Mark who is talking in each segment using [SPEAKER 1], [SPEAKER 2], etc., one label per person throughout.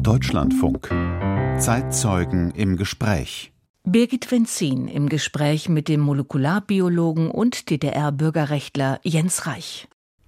[SPEAKER 1] Deutschlandfunk. Zeitzeugen im Gespräch.
[SPEAKER 2] Birgit Wenzin im Gespräch mit dem Molekularbiologen und DDR-Bürgerrechtler Jens Reich.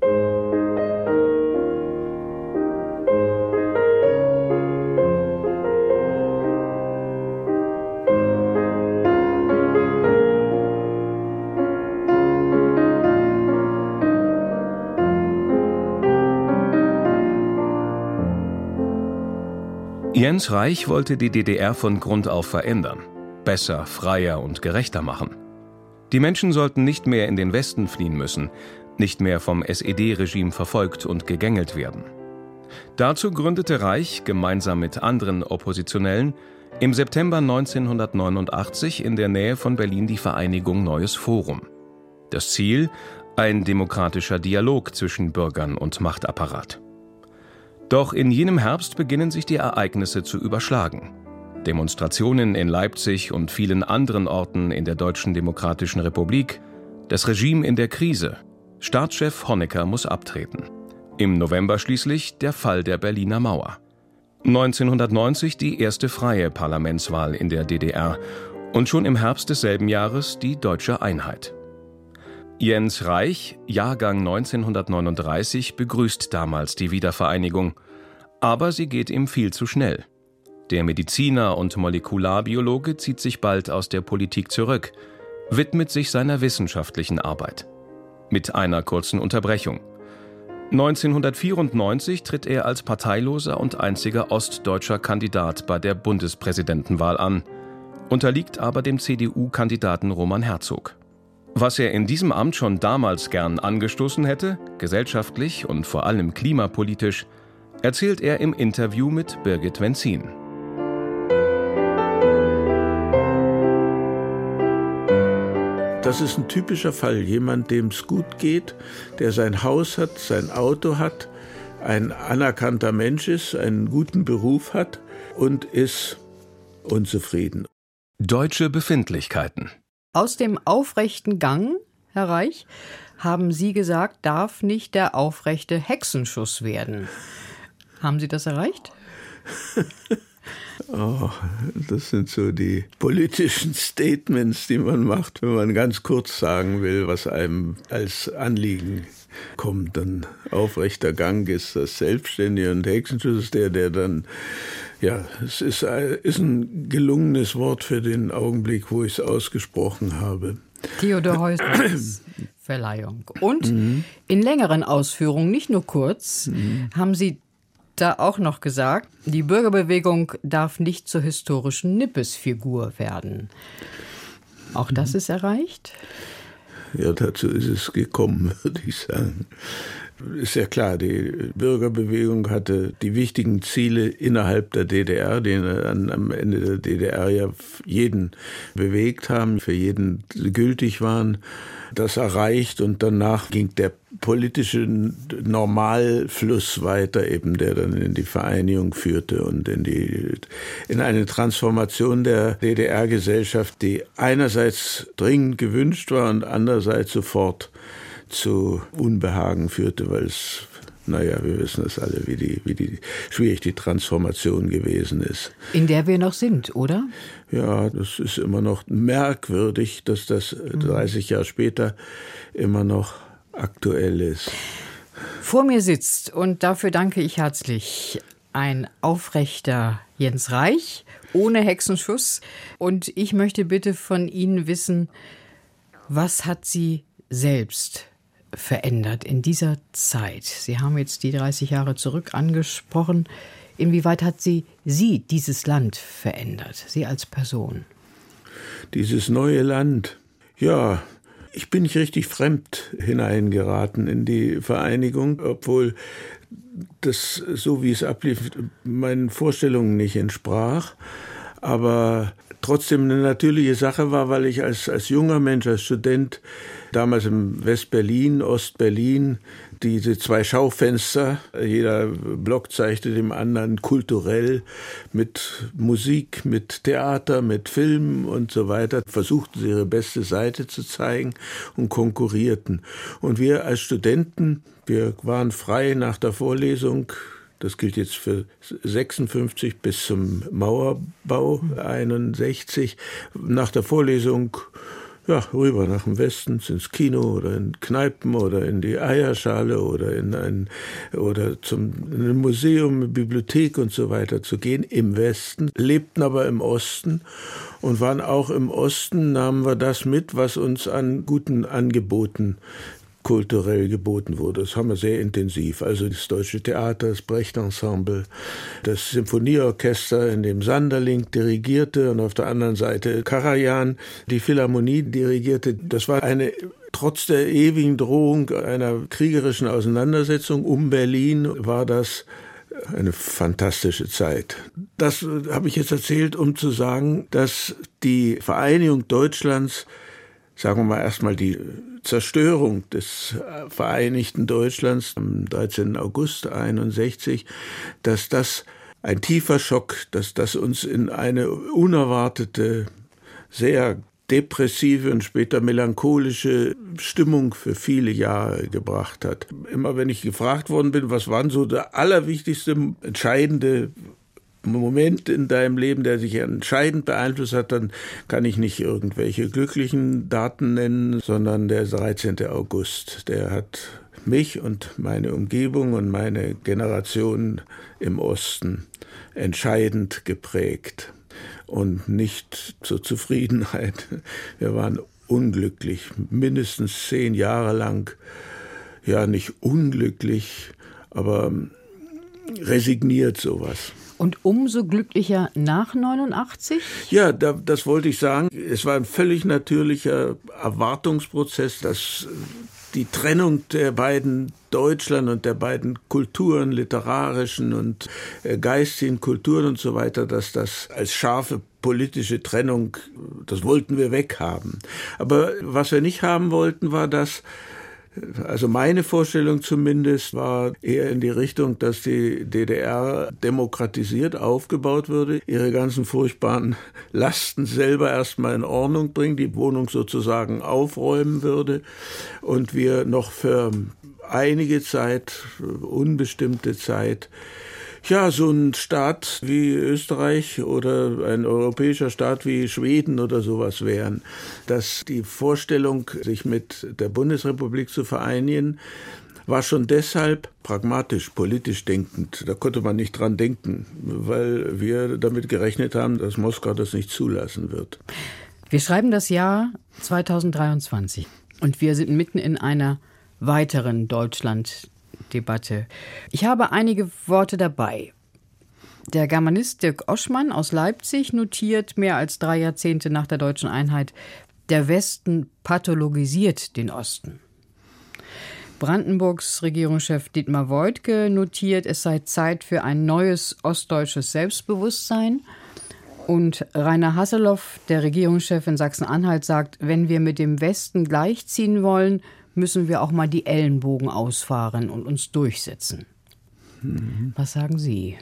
[SPEAKER 3] Jens Reich wollte die DDR von Grund auf verändern, besser, freier und gerechter machen. Die Menschen sollten nicht mehr in den Westen fliehen müssen, nicht mehr vom SED-Regime verfolgt und gegängelt werden. Dazu gründete Reich gemeinsam mit anderen Oppositionellen im September 1989 in der Nähe von Berlin die Vereinigung Neues Forum. Das Ziel: ein demokratischer Dialog zwischen Bürgern und Machtapparat. Doch in jenem Herbst beginnen sich die Ereignisse zu überschlagen. Demonstrationen in Leipzig und vielen anderen Orten in der Deutschen Demokratischen Republik, das Regime in der Krise, Staatschef Honecker muss abtreten. Im November schließlich der Fall der Berliner Mauer. 1990 die erste freie Parlamentswahl in der DDR und schon im Herbst desselben Jahres die Deutsche Einheit. Jens Reich, Jahrgang 1939, begrüßt damals die Wiedervereinigung. Aber sie geht ihm viel zu schnell. Der Mediziner und Molekularbiologe zieht sich bald aus der Politik zurück, widmet sich seiner wissenschaftlichen Arbeit. Mit einer kurzen Unterbrechung. 1994 tritt er als parteiloser und einziger ostdeutscher Kandidat bei der Bundespräsidentenwahl an, unterliegt aber dem CDU-Kandidaten Roman Herzog. Was er in diesem Amt schon damals gern angestoßen hätte, gesellschaftlich und vor allem klimapolitisch, erzählt er im Interview mit Birgit Wenzin.
[SPEAKER 4] Das ist ein typischer Fall. Jemand, dem es gut geht, der sein Haus hat, sein Auto hat, ein anerkannter Mensch ist, einen guten Beruf hat und ist unzufrieden.
[SPEAKER 3] Deutsche Befindlichkeiten.
[SPEAKER 5] Aus dem aufrechten Gang, Herr Reich, haben Sie gesagt, darf nicht der aufrechte Hexenschuss werden. Haben Sie das erreicht?
[SPEAKER 4] Oh, das sind so die politischen Statements, die man macht, wenn man ganz kurz sagen will, was einem als Anliegen kommt. Dann aufrechter Gang ist das Selbstständige und Hexenschuss ist der dann, ja, es ist ein gelungenes Wort für den Augenblick, wo ich es ausgesprochen habe.
[SPEAKER 5] Theodor Heusels Verleihung. Und in längeren Ausführungen, nicht nur kurz, haben Sie da auch noch gesagt, die Bürgerbewegung darf nicht zur historischen Nippes-Figur werden. Auch das ist erreicht?
[SPEAKER 4] Ja, dazu ist es gekommen, würde ich sagen. Ist ja klar, die Bürgerbewegung hatte die wichtigen Ziele innerhalb der DDR, die am Ende der DDR ja jeden bewegt haben, für jeden gültig waren, das erreicht und danach ging der politische Normalfluss weiter, eben der dann in die Vereinigung führte und in eine Transformation der DDR-Gesellschaft, die einerseits dringend gewünscht war und andererseits sofort zu Unbehagen führte, weil es, naja, wir wissen das alle, wie schwierig die Transformation gewesen ist.
[SPEAKER 5] In der wir noch sind, oder?
[SPEAKER 4] Ja, das ist immer noch merkwürdig, dass das 30 Jahre später immer noch aktuell ist.
[SPEAKER 5] Vor mir sitzt, und dafür danke ich herzlich, ein aufrechter Jens Reich, ohne Hexenschuss. Und ich möchte bitte von Ihnen wissen, was hat Sie selbst verändert in dieser Zeit? Sie haben jetzt die 30 Jahre zurück angesprochen. Inwieweit hat Sie dieses Land verändert, Sie als Person?
[SPEAKER 4] Dieses neue Land, ja, ich bin nicht richtig fremd hineingeraten in die Vereinigung, obwohl das, so wie es ablief, meinen Vorstellungen nicht entsprach. Aber trotzdem eine natürliche Sache war, weil ich als junger Mensch, als Student, damals in West-Berlin, Ost-Berlin, diese zwei Schaufenster, jeder Block zeigte dem anderen kulturell mit Musik, mit Theater, mit Film und so weiter, versuchten sie ihre beste Seite zu zeigen und konkurrierten. Und wir als Studenten, wir waren frei nach der Vorlesung, das gilt jetzt für 56 bis zum Mauerbau 61, nach der Vorlesung rüber nach dem Westen, ins Kino oder in Kneipen oder in die Eierschale oder in ein Museum, eine Bibliothek und so weiter zu gehen im Westen, lebten aber im Osten und waren auch im Osten, nahmen wir das mit, was uns an guten Angeboten kulturell geboten wurde. Das haben wir sehr intensiv. Also das Deutsche Theater, das Brecht-Ensemble, das Symphonieorchester, in dem Sanderling dirigierte und auf der anderen Seite Karajan die Philharmonie dirigierte. Das war trotz der ewigen Drohung einer kriegerischen Auseinandersetzung um Berlin, war das eine fantastische Zeit. Das habe ich jetzt erzählt, um zu sagen, dass die Vereinigung Deutschlands, sagen wir mal erstmal die Zerstörung des vereinigten Deutschlands am 13. August 1961, dass das ein tiefer Schock, dass das uns in eine unerwartete, sehr depressive und später melancholische Stimmung für viele Jahre gebracht hat. Immer wenn ich gefragt worden bin, was war so der allerwichtigste, entscheidende Moment in deinem Leben, der sich entscheidend beeinflusst hat, dann kann ich nicht irgendwelche glücklichen Daten nennen, sondern der 13. August, der hat mich und meine Umgebung und meine Generation im Osten entscheidend geprägt und nicht zur Zufriedenheit. Wir waren unglücklich, mindestens 10 Jahre lang, nicht unglücklich, aber resigniert sowas.
[SPEAKER 5] Und umso glücklicher nach 89?
[SPEAKER 4] Ja, das wollte ich sagen. Es war ein völlig natürlicher Erwartungsprozess, dass die Trennung der beiden Deutschland und der beiden Kulturen, literarischen und geistigen Kulturen und so weiter, dass das als scharfe politische Trennung, das wollten wir weghaben. Aber was wir nicht haben wollten, war das, also meine Vorstellung zumindest war eher in die Richtung, dass die DDR demokratisiert aufgebaut würde, ihre ganzen furchtbaren Lasten selber erstmal in Ordnung bringen, die Wohnung sozusagen aufräumen würde und wir noch für einige Zeit, unbestimmte Zeit, so ein Staat wie Österreich oder ein europäischer Staat wie Schweden oder sowas wären. Dass die Vorstellung, sich mit der Bundesrepublik zu vereinigen, war schon deshalb pragmatisch, politisch denkend. Da konnte man nicht dran denken, weil wir damit gerechnet haben, dass Moskau das nicht zulassen wird.
[SPEAKER 5] Wir schreiben das Jahr 2023 und wir sind mitten in einer weiteren Deutschland-Debatte. Ich habe einige Worte dabei. Der Germanist Dirk Oschmann aus Leipzig notiert mehr als 3 Jahrzehnte nach der deutschen Einheit, der Westen pathologisiert den Osten. Brandenburgs Regierungschef Dietmar Woidke notiert, es sei Zeit für ein neues ostdeutsches Selbstbewusstsein. Und Rainer Hasselhoff, der Regierungschef in Sachsen-Anhalt, sagt, wenn wir mit dem Westen gleichziehen wollen, müssen wir auch mal die Ellenbogen ausfahren und uns durchsetzen. Was sagen Sie?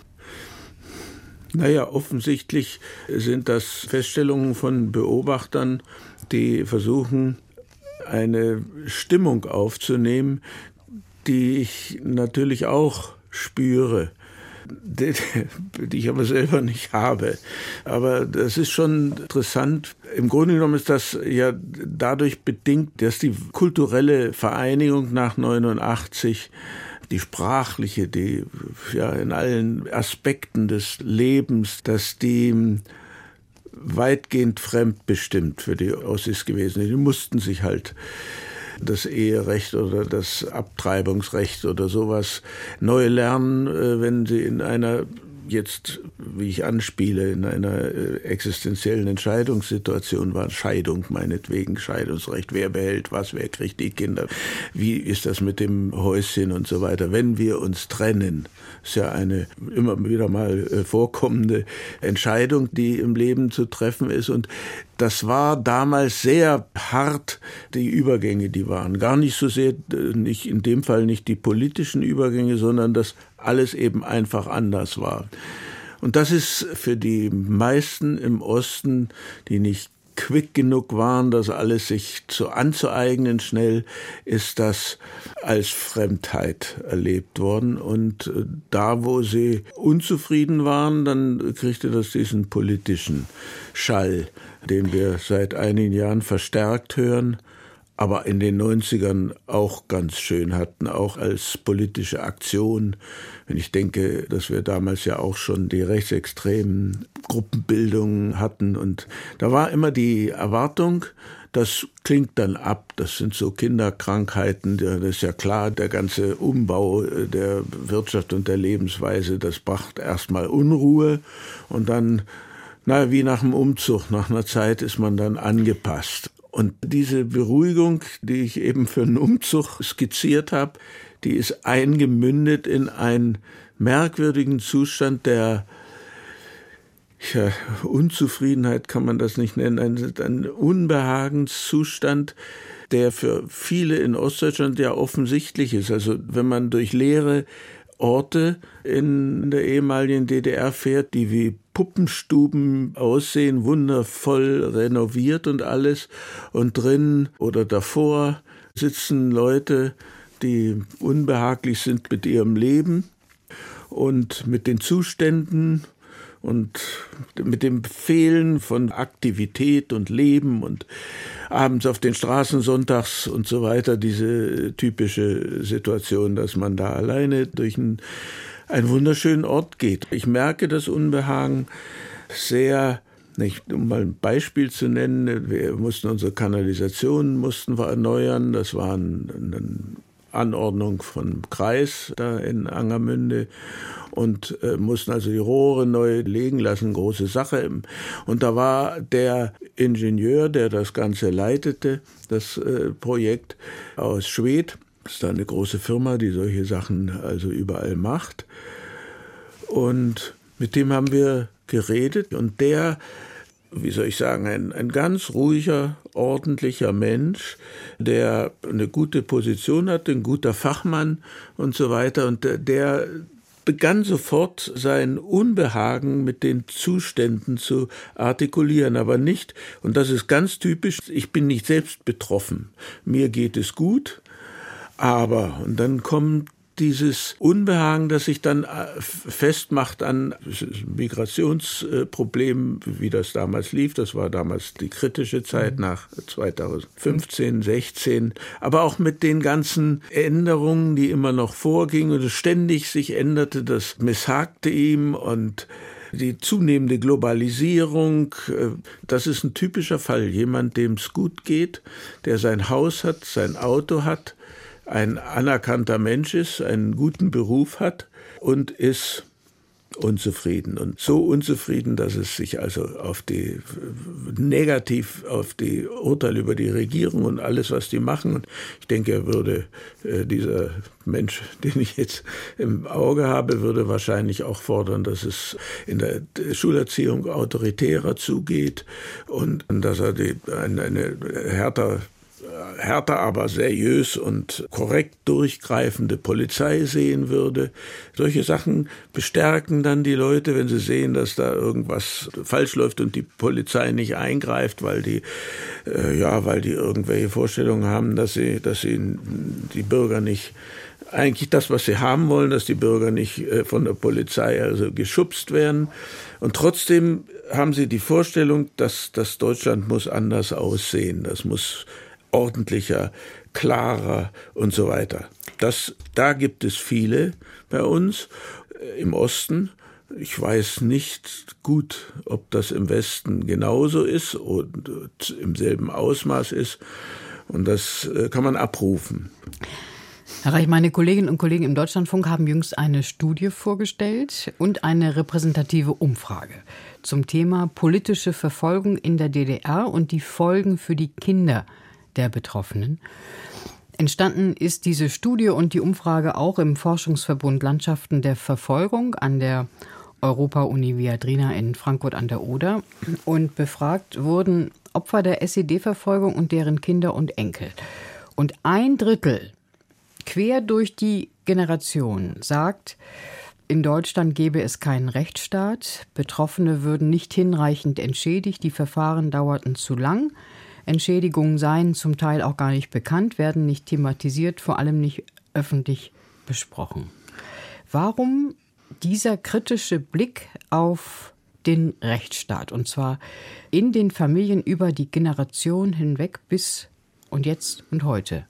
[SPEAKER 4] Offensichtlich sind das Feststellungen von Beobachtern, die versuchen, eine Stimmung aufzunehmen, die ich natürlich auch spüre, die ich aber selber nicht habe. Aber das ist schon interessant. Im Grunde genommen ist das ja dadurch bedingt, dass die kulturelle Vereinigung nach 89, die sprachliche, die in allen Aspekten des Lebens, dass die weitgehend fremdbestimmt für die Ossis gewesen ist. Die mussten sich halt das Eherecht oder das Abtreibungsrecht oder sowas neu lernen, wenn sie in einer, jetzt, wie ich anspiele, in einer existenziellen Entscheidungssituation waren. Scheidung meinetwegen, Scheidungsrecht, wer behält was, wer kriegt die Kinder, wie ist das mit dem Häuschen und so weiter. Wenn wir uns trennen, ist ja eine immer wieder mal vorkommende Entscheidung, die im Leben zu treffen ist, und das war damals sehr hart, die Übergänge, die waren. Gar nicht so sehr, nicht in dem Fall nicht die politischen Übergänge, sondern dass alles eben einfach anders war. Und das ist für die meisten im Osten, die nicht quick genug waren, das alles sich anzueignen schnell, ist das als Fremdheit erlebt worden. Und da, wo sie unzufrieden waren, dann kriegte das diesen politischen Schall, den wir seit einigen Jahren verstärkt hören, aber in den 90ern auch ganz schön hatten, auch als politische Aktion. Wenn ich denke, dass wir damals ja auch schon die rechtsextremen Gruppenbildungen hatten. Und da war immer die Erwartung, das klingt dann ab, das sind so Kinderkrankheiten, das ist ja klar, der ganze Umbau der Wirtschaft und der Lebensweise, das brachte erstmal Unruhe und dann, wie nach dem Umzug, nach einer Zeit ist man dann angepasst. Und diese Beruhigung, die ich eben für einen Umzug skizziert habe, die ist eingemündet in einen merkwürdigen Zustand der Unzufriedenheit, kann man das nicht nennen, ein Unbehagenszustand, der für viele in Ostdeutschland ja offensichtlich ist. Also wenn man durch leere Orte in der ehemaligen DDR fährt, die wie Puppenstuben aussehen, wundervoll renoviert und alles. Und drin oder davor sitzen Leute, die unbehaglich sind mit ihrem Leben und mit den Zuständen und mit dem Fehlen von Aktivität und Leben und abends auf den Straßen sonntags und so weiter, diese typische Situation, dass man da alleine durch einen wunderschönen Ort geht. Ich merke das Unbehagen sehr, um mal ein Beispiel zu nennen, wir mussten unsere Kanalisationen erneuern, das war eine Anordnung vom Kreis da in Angermünde und mussten also die Rohre neu legen lassen, große Sache. Und da war der Ingenieur, der das Ganze leitete, das Projekt aus Schwedt. Das ist da eine große Firma, die solche Sachen also überall macht. Und mit dem haben wir geredet und der, wie soll ich sagen, ein ganz ruhiger, ordentlicher Mensch, der eine gute Position hat, ein guter Fachmann und so weiter. Und der begann sofort sein Unbehagen mit den Zuständen zu artikulieren, aber nicht, und das ist ganz typisch, ich bin nicht selbst betroffen, mir geht es gut, aber, und dann kommt dieses Unbehagen, das sich dann festmacht an Migrationsproblemen, wie das damals lief. Das war damals die kritische Zeit nach 2015, 16. Aber auch mit den ganzen Änderungen, die immer noch vorgingen und es ständig sich änderte, das misshagte ihm und die zunehmende Globalisierung, das ist ein typischer Fall. Jemand, dem es gut geht, der sein Haus hat, sein Auto hat, ein anerkannter Mensch ist, einen guten Beruf hat und ist unzufrieden. Und so unzufrieden, dass es sich also negativ auf die Urteile über die Regierung und alles, was die machen. Und ich denke, er würde, dieser Mensch, den ich jetzt im Auge habe, würde wahrscheinlich auch fordern, dass es in der Schulerziehung autoritärer zugeht und dass er eine härter, aber seriös und korrekt durchgreifende Polizei sehen würde. Solche Sachen bestärken dann die Leute, wenn sie sehen, dass da irgendwas falsch läuft und die Polizei nicht eingreift, weil die irgendwelche Vorstellungen haben, dass sie die Bürger nicht, eigentlich das, was sie haben wollen, dass die Bürger nicht von der Polizei also geschubst werden. Und trotzdem haben sie die Vorstellung, dass Deutschland muss anders aussehen. Das muss ordentlicher, klarer und so weiter. Da gibt es viele bei uns im Osten. Ich weiß nicht gut, ob das im Westen genauso ist und im selben Ausmaß ist. Und das kann man abrufen.
[SPEAKER 5] Herr Reich, meine Kolleginnen und Kollegen im Deutschlandfunk haben jüngst eine Studie vorgestellt und eine repräsentative Umfrage zum Thema politische Verfolgung in der DDR und die Folgen für die Kinder der Betroffenen. Entstanden ist diese Studie und die Umfrage auch im Forschungsverbund Landschaften der Verfolgung an der Europa-Uni Viadrina in Frankfurt an der Oder. Und befragt wurden Opfer der SED-Verfolgung und deren Kinder und Enkel. Und 1/3, quer durch die Generation, sagt, in Deutschland gäbe es keinen Rechtsstaat. Betroffene würden nicht hinreichend entschädigt. Die Verfahren dauerten zu lang. Entschädigungen seien zum Teil auch gar nicht bekannt, werden nicht thematisiert, vor allem nicht öffentlich besprochen. Warum dieser kritische Blick auf den Rechtsstaat? Und zwar in den Familien über die Generation hinweg bis und jetzt und heute.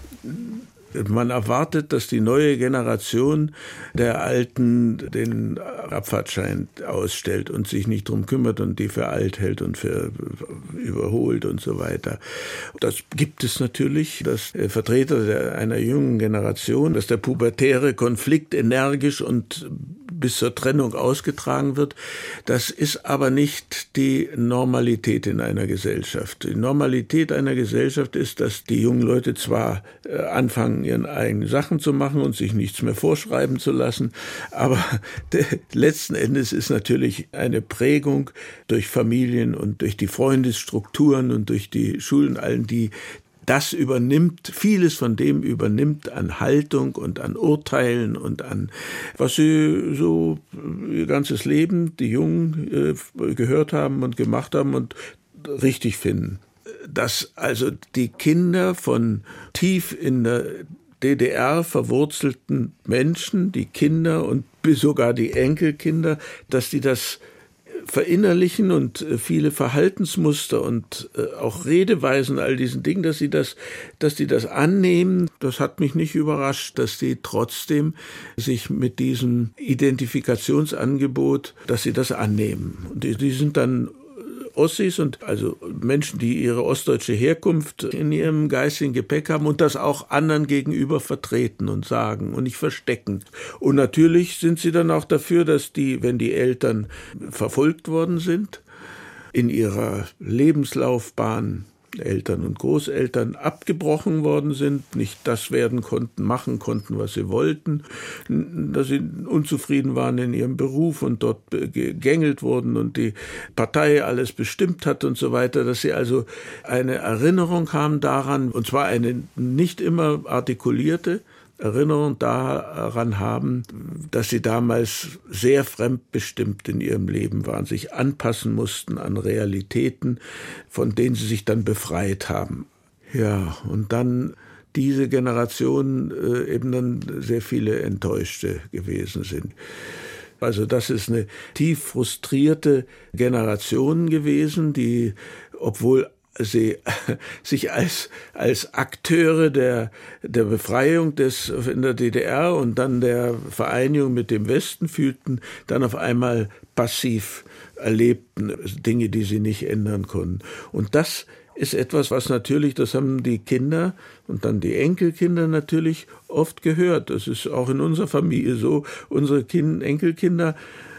[SPEAKER 4] Man erwartet, dass die neue Generation der Alten den Abfahrtschein ausstellt und sich nicht drum kümmert und die für alt hält und für überholt und so weiter. Das gibt es natürlich, dass Vertreter einer jungen Generation, dass der pubertäre Konflikt energisch und bis zur Trennung ausgetragen wird. Das ist aber nicht die Normalität in einer Gesellschaft. Die Normalität einer Gesellschaft ist, dass die jungen Leute zwar anfangen, ihre eigenen Sachen zu machen und sich nichts mehr vorschreiben zu lassen, aber letzten Endes ist natürlich eine Prägung durch Familien und durch die Freundesstrukturen und durch die Schulen, allen, die das übernimmt, vieles von dem übernimmt an Haltung und an Urteilen und an, was sie so ihr ganzes Leben, die Jungen, gehört haben und gemacht haben und richtig finden. Dass also die Kinder von tief in der DDR verwurzelten Menschen, die Kinder und sogar die Enkelkinder, dass die das verinnerlichen und viele Verhaltensmuster und auch Redeweisen, all diesen Dingen, dass die das annehmen. Das hat mich nicht überrascht, dass die trotzdem sich mit diesem Identifikationsangebot, dass sie das annehmen. Und die sind dann Ossis und also Menschen, die ihre ostdeutsche Herkunft in ihrem geistigen Gepäck haben und das auch anderen gegenüber vertreten und sagen und nicht verstecken. Und natürlich sind sie dann auch dafür, dass wenn die Eltern verfolgt worden sind, in ihrer Lebenslaufbahn, Eltern und Großeltern abgebrochen worden sind, nicht das werden konnten, machen konnten, was sie wollten, dass sie unzufrieden waren in ihrem Beruf und dort gegängelt wurden und die Partei alles bestimmt hat und so weiter, dass sie also eine Erinnerung haben daran, und zwar eine nicht immer artikulierte Erinnerung daran haben, dass sie damals sehr fremdbestimmt in ihrem Leben waren, sich anpassen mussten an Realitäten, von denen sie sich dann befreit haben. Ja, und dann diese Generation eben dann sehr viele Enttäuschte gewesen sind. Also das ist eine tief frustrierte Generation gewesen, die, obwohl sie sich als Akteure der Befreiung in der DDR und dann der Vereinigung mit dem Westen fühlten, dann auf einmal passiv erlebten Dinge, die sie nicht ändern konnten. Und das ist etwas, was natürlich, das haben die Kinder und dann die Enkelkinder natürlich oft gehört. Das ist auch in unserer Familie so. Unsere Enkelkinder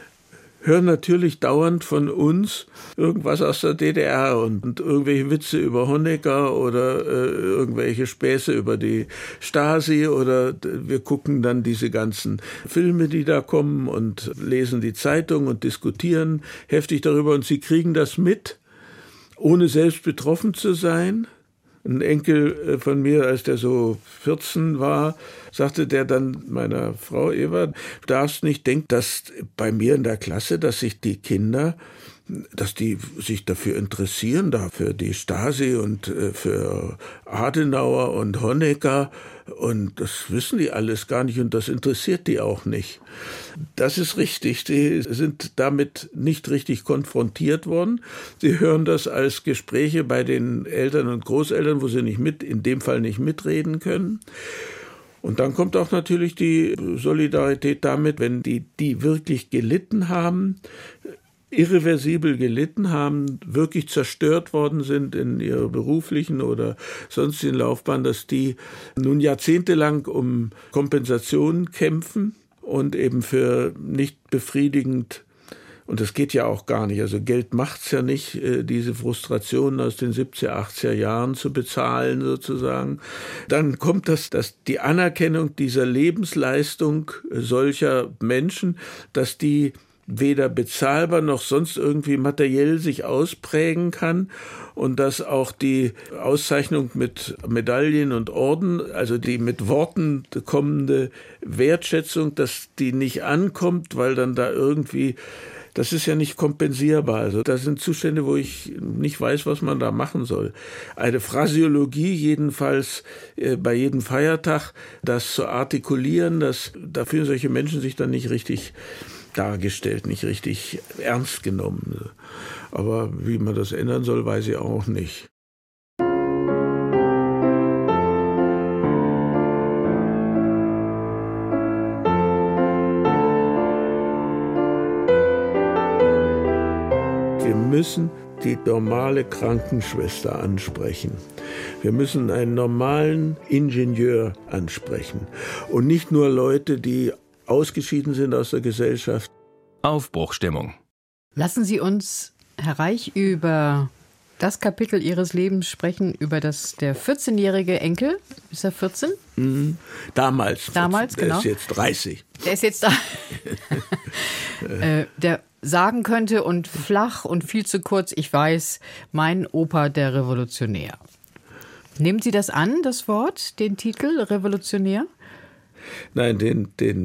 [SPEAKER 4] hören natürlich dauernd von uns irgendwas aus der DDR und irgendwelche Witze über Honecker oder irgendwelche Späße über die Stasi oder wir gucken dann diese ganzen Filme, die da kommen und lesen die Zeitung und diskutieren heftig darüber und sie kriegen das mit, ohne selbst betroffen zu sein. Ein Enkel von mir, als der so 14 war, sagte der dann meiner Frau Eva, du darfst nicht denken, dass bei mir in der Klasse, dass sich die Kinder, dass die sich dafür interessieren, da für die Stasi und für Adenauer und Honecker und das wissen die alles gar nicht und das interessiert die auch nicht. Das ist richtig, die sind damit nicht richtig konfrontiert worden. Sie hören das als Gespräche bei den Eltern und Großeltern, wo sie in dem Fall nicht mitreden können. Und dann kommt auch natürlich die Solidarität damit, wenn die wirklich gelitten haben, irreversibel gelitten haben, wirklich zerstört worden sind in ihrer beruflichen oder sonstigen Laufbahn, dass die nun jahrzehntelang um Kompensation kämpfen und eben für nicht befriedigend, und das geht ja auch gar nicht, also Geld macht's ja nicht, diese Frustrationen aus den 70er, 80er Jahren zu bezahlen sozusagen. Dann kommt dass die Anerkennung dieser Lebensleistung solcher Menschen, dass die weder bezahlbar noch sonst irgendwie materiell sich ausprägen kann und dass auch die Auszeichnung mit Medaillen und Orden, also die mit Worten kommende Wertschätzung, dass die nicht ankommt, weil dann da irgendwie, das ist ja nicht kompensierbar. Also das sind Zustände, wo ich nicht weiß, was man da machen soll. Eine Phrasiologie jedenfalls bei jedem Feiertag, das zu artikulieren, da fühlen solche Menschen sich dann nicht richtig dargestellt, nicht richtig ernst genommen. Aber wie man das ändern soll, weiß ich auch nicht. Wir müssen die normale Krankenschwester ansprechen. Wir müssen einen normalen Ingenieur ansprechen. Und nicht nur Leute, die ausgeschieden sind aus der Gesellschaft.
[SPEAKER 3] Aufbruchstimmung.
[SPEAKER 5] Lassen Sie uns, Herr Reich, über das Kapitel Ihres Lebens sprechen, über das der 14-jährige Enkel, ist er 14?
[SPEAKER 4] Damals,
[SPEAKER 5] genau.
[SPEAKER 4] Der ist jetzt 30.
[SPEAKER 5] Der ist jetzt da. Der sagen könnte und flach und viel zu kurz, ich weiß, mein Opa, der Revolutionär. Nehmen Sie das an, das Wort, den Titel Revolutionär?
[SPEAKER 4] Nein,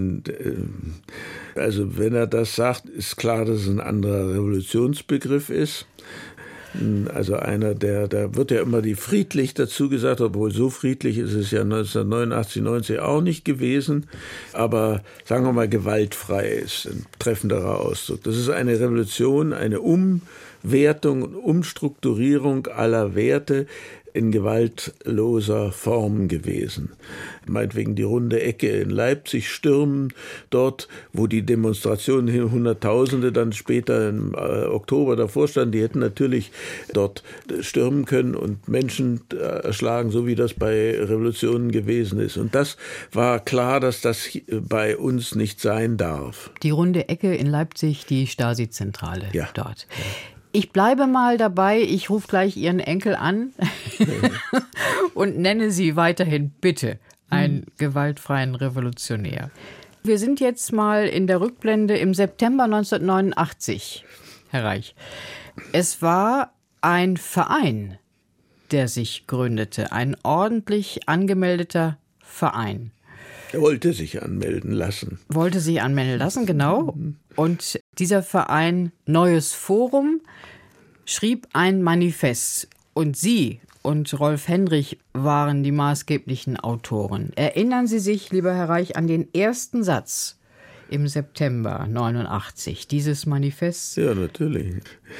[SPEAKER 4] also wenn er das sagt, ist klar, dass es ein anderer Revolutionsbegriff ist. Also einer, da wird ja immer die friedlich dazu gesagt, obwohl so friedlich ist es ja 1989, 90 auch nicht gewesen. Aber sagen wir mal, gewaltfrei ist ein treffenderer Ausdruck. Das ist eine Revolution, eine Umwertung und Umstrukturierung aller Werte in gewaltloser Form gewesen. Meinetwegen die runde Ecke in Leipzig stürmen, dort, wo die Demonstrationen hin Hunderttausende dann später im Oktober davor standen, die hätten natürlich dort stürmen können und Menschen erschlagen, so wie das bei Revolutionen gewesen ist. Und das war klar, dass das bei uns nicht sein darf.
[SPEAKER 5] Die runde Ecke in Leipzig, die Stasi-Zentrale dort.
[SPEAKER 4] Ja.
[SPEAKER 5] Ich bleibe mal dabei, ich rufe gleich Ihren Enkel an und nenne Sie weiterhin bitte einen gewaltfreien Revolutionär. Wir sind jetzt mal in der Rückblende im September 1989, Herr Reich. Es war ein Verein, der sich gründete, ein ordentlich angemeldeter Verein.
[SPEAKER 4] Er wollte sich anmelden lassen.
[SPEAKER 5] Wollte sich anmelden lassen, genau. Und dieser Verein Neues Forum schrieb ein Manifest. Und Sie und Rolf Hendrich waren die maßgeblichen Autoren. Erinnern Sie sich, lieber Herr Reich, an den ersten Satz im September 89 dieses Manifests?
[SPEAKER 4] Ja, natürlich.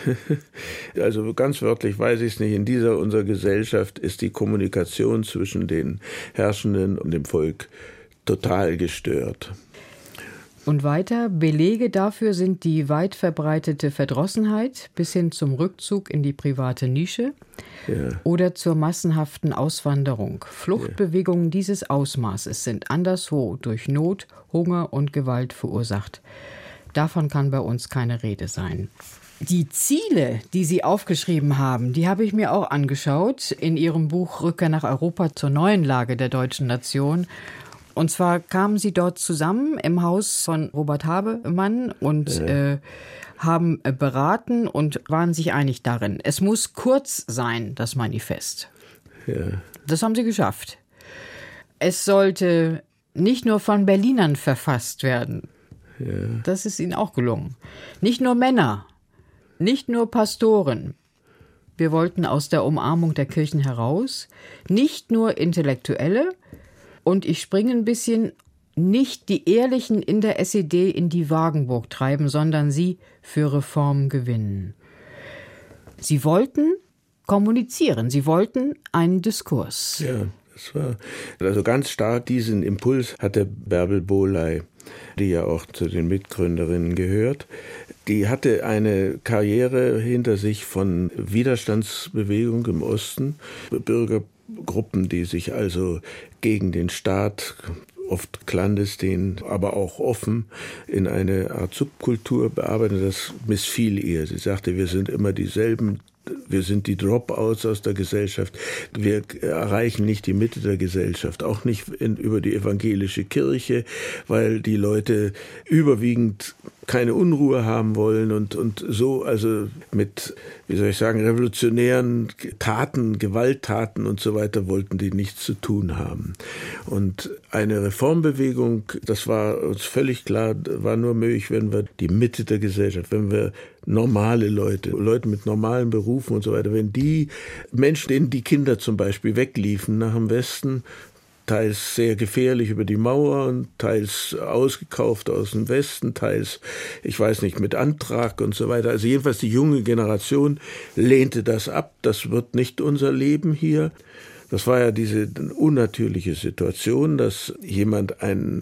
[SPEAKER 4] Also ganz wörtlich weiß ich es nicht. In dieser unserer Gesellschaft ist die Kommunikation zwischen den Herrschenden und dem Volk total gestört.
[SPEAKER 5] Und weiter, Belege dafür sind die weit verbreitete Verdrossenheit bis hin zum Rückzug in die private Nische oder zur massenhaften Auswanderung. Fluchtbewegungen dieses Ausmaßes sind anderswo durch Not, Hunger und Gewalt verursacht. Davon kann bei uns keine Rede sein. Die Ziele, die Sie aufgeschrieben haben, die habe ich mir auch angeschaut in Ihrem Buch Rückkehr nach Europa zur neuen Lage der deutschen Nation. Und zwar kamen Sie dort zusammen im Haus von Robert Habemann und haben beraten und waren sich einig darin. Es muss kurz sein, das Manifest.
[SPEAKER 4] Ja.
[SPEAKER 5] Das haben Sie geschafft. Es sollte nicht nur von Berlinern verfasst werden.
[SPEAKER 4] Ja.
[SPEAKER 5] Das ist Ihnen auch gelungen. Nicht nur Männer, nicht nur Pastoren. Wir wollten aus der Umarmung der Kirchen heraus, nicht nur Intellektuelle, und ich springe ein bisschen, nicht die Ehrlichen in der SED in die Wagenburg treiben, sondern sie für Reform gewinnen. Sie wollten kommunizieren, sie wollten einen Diskurs.
[SPEAKER 4] Ja, das war also ganz stark diesen Impuls hatte Bärbel Bohley, die ja auch zu den Mitgründerinnen gehört. Die hatte eine Karriere hinter sich von Widerstandsbewegung im Osten, Bürgergruppen, die sich also gegen den Staat, oft clandestin, aber auch offen, in eine Art Subkultur bearbeitet. Das missfiel ihr. Sie sagte, wir sind immer dieselben, wir sind die Dropouts aus der Gesellschaft. Wir erreichen nicht die Mitte der Gesellschaft, auch nicht über die evangelische Kirche, weil die Leute überwiegend keine Unruhe haben wollen und so also mit, revolutionären Taten, Gewalttaten und so weiter wollten die nichts zu tun haben. Und eine Reformbewegung, das war uns völlig klar, war nur möglich, wenn wir die Mitte der Gesellschaft, wenn wir normale Leute mit normalen Berufen und so weiter, wenn die Menschen, denen die Kinder zum Beispiel wegliefen nach dem Westen, teils sehr gefährlich über die Mauer und teils ausgekauft aus dem Westen, teils, mit Antrag und so weiter. Also jedenfalls die junge Generation lehnte das ab. Das wird nicht unser Leben hier. Das war ja diese unnatürliche Situation, dass jemand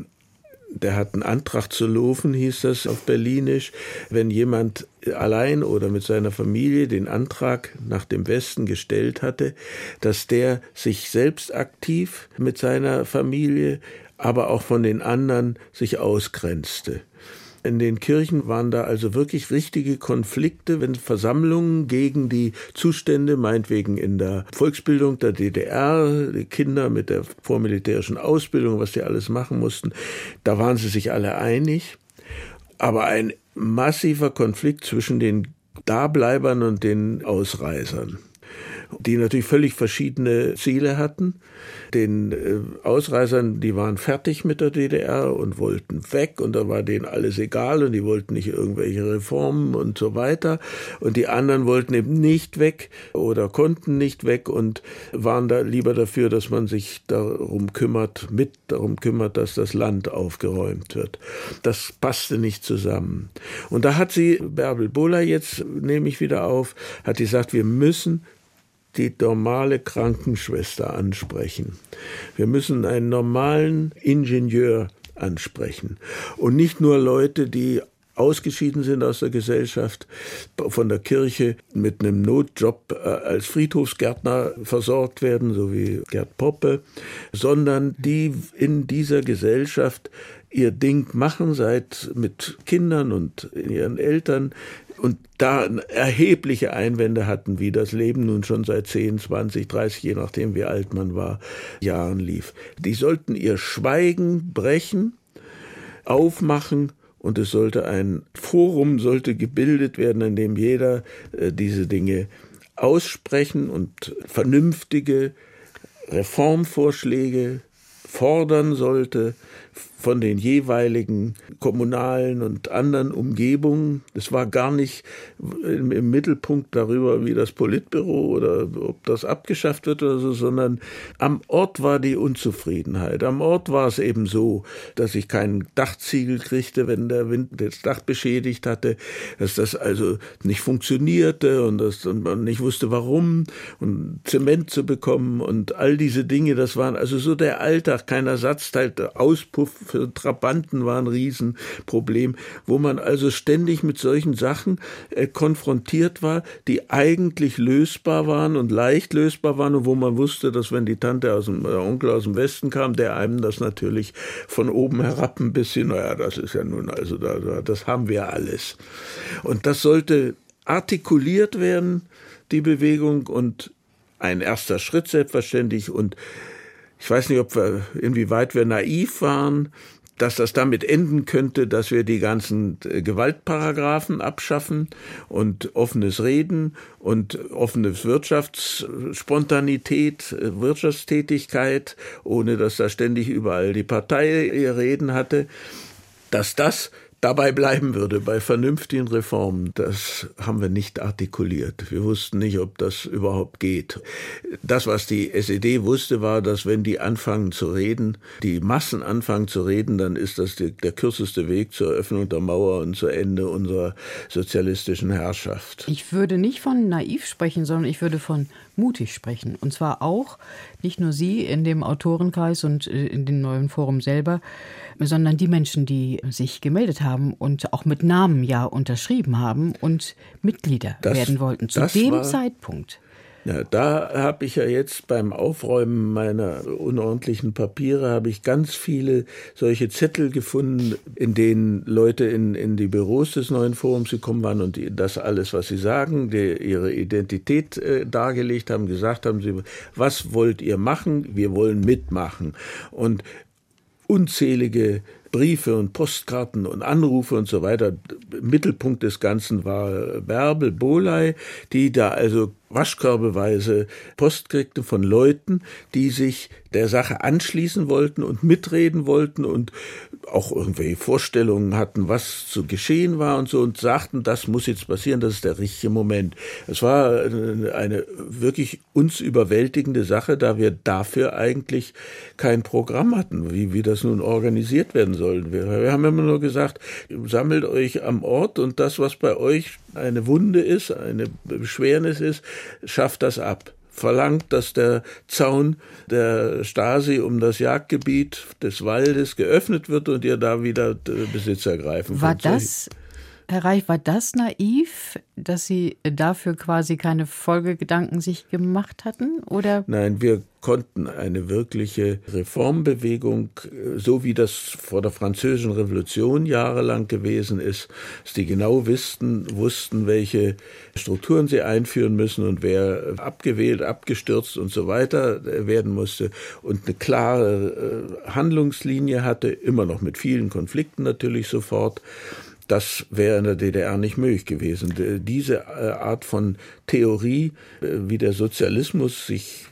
[SPEAKER 4] der hat einen Antrag zu laufen, hieß das auf Berlinisch. Wenn jemand allein oder mit seiner Familie den Antrag nach dem Westen gestellt hatte, dass der sich selbst aktiv mit seiner Familie, aber auch von den anderen sich ausgrenzte. In den Kirchen waren da also wirklich richtige Konflikte, wenn Versammlungen gegen die Zustände, meinetwegen in der Volksbildung der DDR, die Kinder mit der vormilitärischen Ausbildung, was die alles machen mussten, da waren sie sich alle einig. Aber ein massiver Konflikt zwischen den Dableibern und den Ausreisern, die natürlich völlig verschiedene Ziele hatten. Den Ausreisern, die waren fertig mit der DDR und wollten weg und da war denen alles egal und die wollten nicht irgendwelche Reformen und so weiter. Und die anderen wollten eben nicht weg oder konnten nicht weg und waren da lieber dafür, dass man sich darum kümmert, dass das Land aufgeräumt wird. Das passte nicht zusammen. Und da hat sie, Bärbel Bohler jetzt nehme ich wieder auf, hat gesagt, wir müssen die normale Krankenschwester ansprechen. Wir müssen einen normalen Ingenieur ansprechen. Und nicht nur Leute, die ausgeschieden sind aus der Gesellschaft, von der Kirche mit einem Notjob als Friedhofsgärtner versorgt werden, so wie Gerd Poppe, sondern die in dieser Gesellschaft ihr Ding machen, mit Kindern und ihren Eltern, und da erhebliche Einwände hatten, wie das Leben nun schon seit 10, 20, 30, je nachdem wie alt man war, Jahren lief. Die sollten ihr Schweigen brechen, aufmachen, und es sollte ein Forum gebildet werden, in dem jeder diese Dinge aussprechen und vernünftige Reformvorschläge fordern sollte von den jeweiligen kommunalen und anderen Umgebungen. Es war gar nicht im Mittelpunkt darüber, wie das Politbüro oder ob das abgeschafft wird oder so, sondern am Ort war die Unzufriedenheit. Am Ort war es eben so, dass ich keinen Dachziegel kriegte, wenn der Wind das Dach beschädigt hatte, dass das also nicht funktionierte und man nicht wusste, warum, und Zement zu bekommen und all diese Dinge, das waren also so der Alltag, kein Ersatzteil, der Auspuff für Trabanten war ein Riesenproblem, wo man also ständig mit solchen Sachen konfrontiert war, die eigentlich lösbar waren und leicht lösbar waren und wo man wusste, dass wenn die Tante der Onkel aus dem Westen kam, der einem das natürlich von oben herab ein bisschen, das ist ja nun, also das haben wir alles. Und das sollte artikuliert werden, die Bewegung, und ein erster Schritt selbstverständlich, und ich weiß nicht, inwieweit wir naiv waren, dass das damit enden könnte, dass wir die ganzen Gewaltparagraphen abschaffen und offenes Reden und offenes Wirtschaftstätigkeit, ohne dass da ständig überall die Partei ihr Reden hatte, dass das dabei bleiben würde, bei vernünftigen Reformen. Das haben wir nicht artikuliert. Wir wussten nicht, ob das überhaupt geht. Das, was die SED wusste, war, dass wenn die anfangen zu reden, die Massen anfangen zu reden, dann ist das der kürzeste Weg zur Öffnung der Mauer und zu Ende unserer sozialistischen Herrschaft.
[SPEAKER 5] Ich würde nicht von naiv sprechen, sondern ich würde von mutig sprechen. Und zwar auch, nicht nur Sie in dem Autorenkreis und in dem neuen Forum selber, sondern die Menschen, die sich gemeldet haben und auch mit Namen unterschrieben haben und Mitglieder werden wollten. Zu dem Zeitpunkt.
[SPEAKER 4] Ja, da habe ich ja jetzt beim Aufräumen meiner unordentlichen Papiere habe ich ganz viele solche Zettel gefunden, in denen Leute in die Büros des neuen Forums gekommen waren und das alles, was sie sagen, ihre Identität dargelegt haben, gesagt haben, was wollt ihr machen? Wir wollen mitmachen. Und unzählige Briefe und Postkarten und Anrufe und so weiter. Mittelpunkt des Ganzen war Bärbel Bohley, die da also waschkörbeweise Post kriegte von Leuten, die sich der Sache anschließen wollten und mitreden wollten und auch irgendwelche Vorstellungen hatten, was zu geschehen war und so, und sagten, das muss jetzt passieren, das ist der richtige Moment. Es war eine wirklich uns überwältigende Sache, da wir dafür eigentlich kein Programm hatten, wie das nun organisiert werden soll. Wir haben immer nur gesagt, sammelt euch am Ort und das, was bei euch eine Wunde ist, eine Beschwernis ist, schafft das ab. Verlangt, dass der Zaun der Stasi um das Jagdgebiet des Waldes geöffnet wird und ihr da wieder Besitz ergreifen könnt.
[SPEAKER 5] Herr Reich, war das naiv, dass Sie dafür quasi keine Folgegedanken sich gemacht hatten? Oder?
[SPEAKER 4] Nein, wir konnten eine wirkliche Reformbewegung, so wie das vor der Französischen Revolution jahrelang gewesen ist, dass die genau wussten, welche Strukturen sie einführen müssen und wer abgewählt, abgestürzt und so weiter werden musste und eine klare Handlungslinie hatte, immer noch mit vielen Konflikten natürlich sofort. Das wäre in der DDR nicht möglich gewesen. Diese Art von Theorie, wie der Sozialismus sich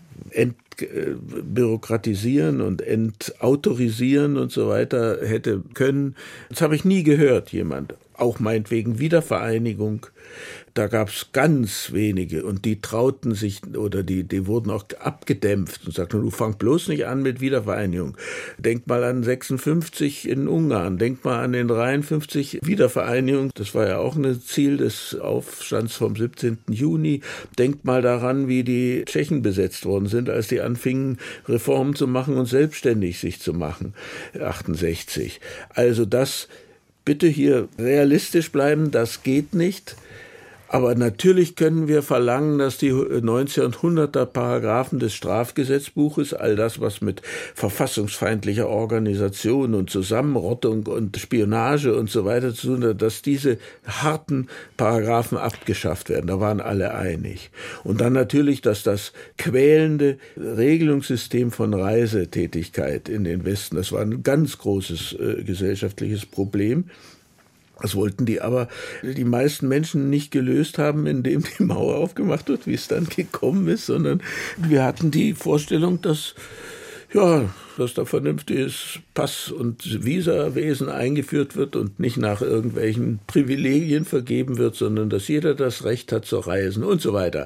[SPEAKER 4] entbürokratisieren und entautorisieren und so weiter hätte können, das habe ich nie gehört, jemand. Auch meinetwegen Wiedervereinigung. Da gab es ganz wenige und die trauten sich oder die wurden auch abgedämpft und sagten, du fang bloß nicht an mit Wiedervereinigung. Denk mal an 56 in Ungarn, denk mal an den 53 Wiedervereinigung. Das war ja auch ein Ziel des Aufstands vom 17. Juni. Denk mal daran, wie die Tschechen besetzt worden sind, als die anfingen, Reformen zu machen und selbstständig sich zu machen. 68. Also das bitte hier realistisch bleiben, das geht nicht. Aber natürlich können wir verlangen, dass die 90er und 100er Paragraphen des Strafgesetzbuches, all das, was mit verfassungsfeindlicher Organisation und Zusammenrottung und Spionage und so weiter zu tun hat, dass diese harten Paragraphen abgeschafft werden. Da waren alle einig. Und dann natürlich, dass das quälende Regelungssystem von Reisetätigkeit in den Westen, das war ein ganz großes gesellschaftliches Problem. Das wollten die meisten Menschen nicht gelöst haben, indem die Mauer aufgemacht wird, wie es dann gekommen ist, sondern wir hatten die Vorstellung, dass da vernünftiges Pass- und Visawesen eingeführt wird und nicht nach irgendwelchen Privilegien vergeben wird, sondern dass jeder das Recht hat zu reisen und so weiter.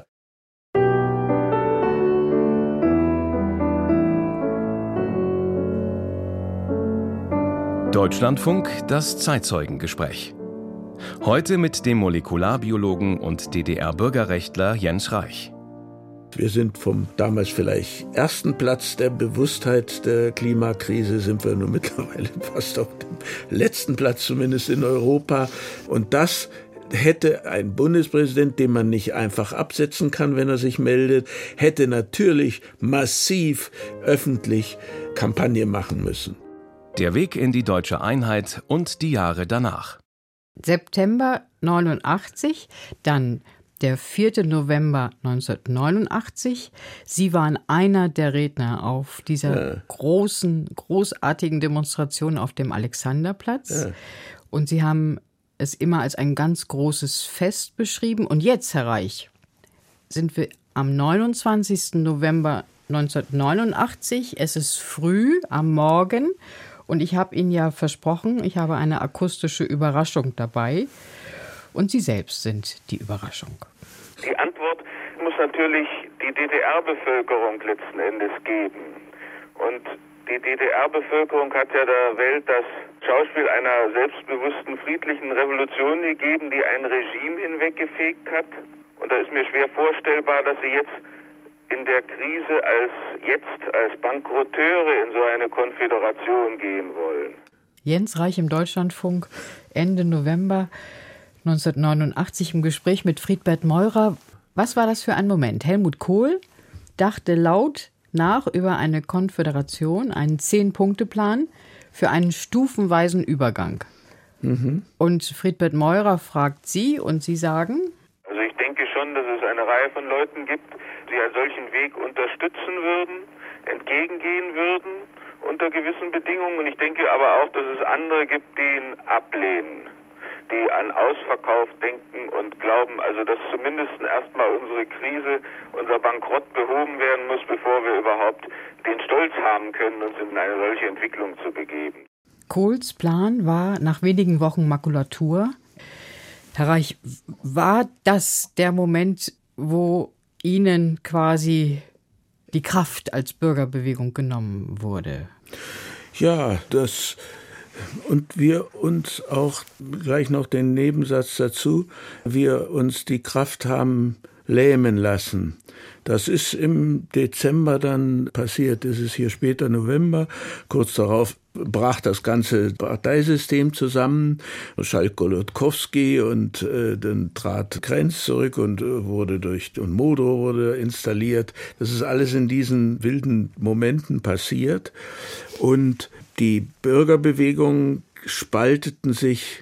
[SPEAKER 3] Deutschlandfunk, das Zeitzeugengespräch. Heute mit dem Molekularbiologen und DDR-Bürgerrechtler Jens Reich.
[SPEAKER 4] Wir sind vom damals vielleicht ersten Platz der Bewusstheit der Klimakrise, sind wir nur mittlerweile fast auf dem letzten Platz, zumindest in Europa. Und das hätte ein Bundespräsident, den man nicht einfach absetzen kann, wenn er sich meldet, hätte natürlich massiv öffentlich Kampagne machen müssen.
[SPEAKER 3] Der Weg in die deutsche Einheit und die Jahre danach.
[SPEAKER 5] September 89, dann der 4. November 1989. Sie waren einer der Redner auf dieser großartigen Demonstration auf dem Alexanderplatz. Ja. Und Sie haben es immer als ein ganz großes Fest beschrieben. Und jetzt, Herr Reich, sind wir am 29. November 1989. Es ist früh am Morgen. Und ich habe Ihnen ja versprochen, ich habe eine akustische Überraschung dabei. Und Sie selbst sind die Überraschung.
[SPEAKER 6] Die Antwort muss natürlich die DDR-Bevölkerung letzten Endes geben. Und die DDR-Bevölkerung hat ja der Welt das Schauspiel einer selbstbewussten, friedlichen Revolution gegeben, die ein Regime hinweggefegt hat. Und da ist mir schwer vorstellbar, dass sie jetzt in der Krise als Bankrotteure in so eine Konföderation gehen wollen.
[SPEAKER 5] Jens Reich im Deutschlandfunk, Ende November 1989 im Gespräch mit Friedbert Meurer. Was war das für ein Moment? Helmut Kohl dachte laut nach über eine Konföderation, einen 10-Punkte-Plan für einen stufenweisen Übergang. Mhm. Und Friedbert Meurer fragt Sie und Sie sagen?
[SPEAKER 6] Also ich denke schon, dass es eine Reihe von Leuten gibt, die einen solchen Weg unterstützen würden, entgegengehen würden unter gewissen Bedingungen. Und ich denke aber auch, dass es andere gibt, die ihn ablehnen, die an Ausverkauf denken und glauben, also dass zumindest erstmal unsere Krise, unser Bankrott behoben werden muss, bevor wir überhaupt den Stolz haben können, uns in eine solche Entwicklung zu begeben.
[SPEAKER 5] Kohls Plan war nach wenigen Wochen Makulatur. Herr Reich, war das der Moment, wo Ihnen quasi die Kraft als Bürgerbewegung genommen wurde?
[SPEAKER 4] Ja, und wir uns auch gleich noch den Nebensatz dazu, wir uns die Kraft haben lähmen lassen. Das ist im Dezember dann passiert, es ist hier später November, kurz darauf brach das ganze Parteisystem zusammen, Schalk-Golodkowski und dann trat Krenz zurück und Modrow wurde installiert. Das ist alles in diesen wilden Momenten passiert und die Bürgerbewegungen spalteten sich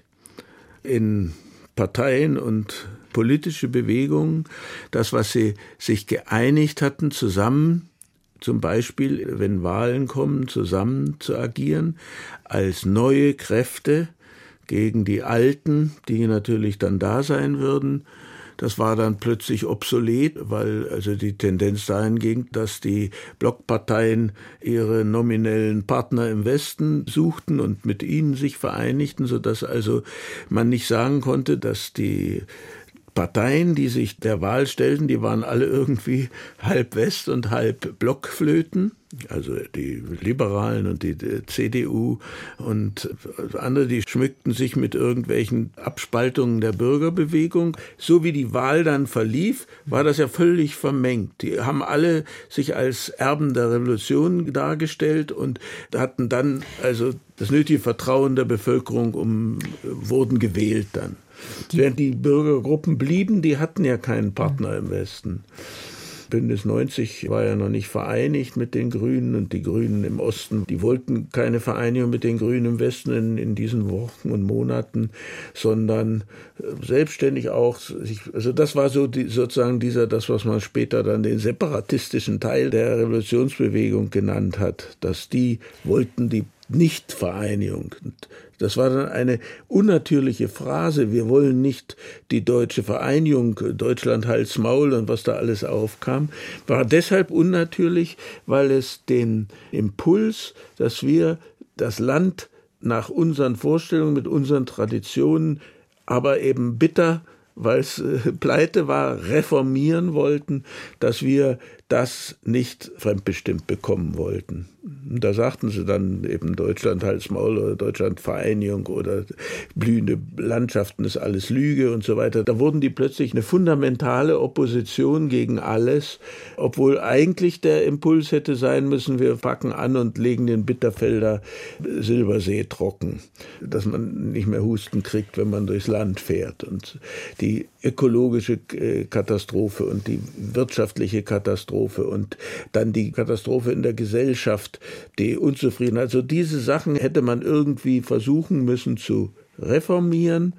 [SPEAKER 4] in Parteien und politische Bewegungen. Das, was sie sich geeinigt hatten, zusammen, zum Beispiel, wenn Wahlen kommen, zusammen zu agieren, als neue Kräfte gegen die Alten, die natürlich dann da sein würden. Das war dann plötzlich obsolet, weil also die Tendenz dahin ging, dass die Blockparteien ihre nominellen Partner im Westen suchten und mit ihnen sich vereinigten, sodass also man nicht sagen konnte, dass die Parteien, die sich der Wahl stellten, die waren alle irgendwie halb West- und halb Blockflöten, also die Liberalen und die CDU und andere, die schmückten sich mit irgendwelchen Abspaltungen der Bürgerbewegung. So wie die Wahl dann verlief, war das ja völlig vermengt. Die haben alle sich als Erben der Revolution dargestellt und hatten dann also das nötige Vertrauen der Bevölkerung, wurden gewählt dann. Während die Bürgergruppen blieben, die hatten ja keinen Partner im Westen. Bündnis 90 war ja noch nicht vereinigt mit den Grünen und die Grünen im Osten, die wollten keine Vereinigung mit den Grünen im Westen in diesen Wochen und Monaten, sondern selbstständig auch, also das war so sozusagen das, was man später dann den separatistischen Teil der Revolutionsbewegung genannt hat, dass die wollten die Nichtvereinigung. Das war dann eine unnatürliche Phrase. Wir wollen nicht die deutsche Vereinigung, Deutschland Hals Maul und was da alles aufkam, war deshalb unnatürlich, weil es den Impuls, dass wir das Land nach unseren Vorstellungen, mit unseren Traditionen, aber eben bitter, weil es pleite war, reformieren wollten, dass wir das nicht fremdbestimmt bekommen wollten. Und da sagten sie dann eben Deutschland Hals Maul oder Deutschland Vereinigung oder blühende Landschaften ist alles Lüge und so weiter. Da wurden die plötzlich eine fundamentale Opposition gegen alles, obwohl eigentlich der Impuls hätte sein müssen, wir packen an und legen den Bitterfelder Silbersee trocken, dass man nicht mehr Husten kriegt, wenn man durchs Land fährt. Und die ökologische Katastrophe und die wirtschaftliche Katastrophe und dann die Katastrophe in der Gesellschaft, die Unzufriedenheit. Also diese Sachen hätte man irgendwie versuchen müssen zu reformieren.